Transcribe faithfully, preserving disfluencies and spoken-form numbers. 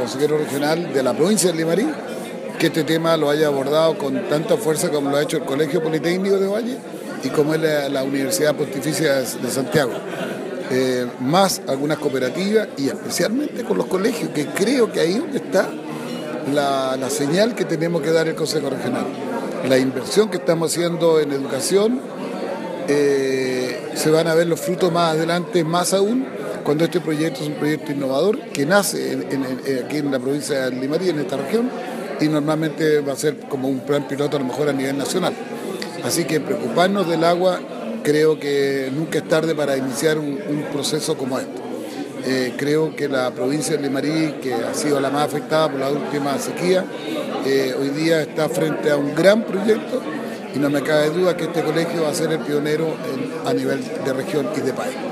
consejero regional de la provincia de Limarí, que este tema lo haya abordado con tanta fuerza como lo ha hecho el Colegio Politécnico de Valle y como es la, la Universidad Pontificia de Santiago. Eh, más algunas cooperativas y especialmente con los colegios, que creo que ahí es donde está la, la señal que tenemos que dar el Consejo Regional. La inversión que estamos haciendo en educación, eh, se van a ver los frutos más adelante, más aún, cuando este proyecto es un proyecto innovador que nace en, en, en, aquí en la provincia de Limarí, en esta región, y normalmente va a ser como un plan piloto a lo mejor a nivel nacional. Así que preocuparnos del agua, creo que nunca es tarde para iniciar un, un proceso como este. Eh, creo que la provincia de Limarí, que ha sido la más afectada por la última sequía, eh, hoy día está frente a un gran proyecto y no me cabe duda que este colegio va a ser el pionero en, a nivel de región y de país.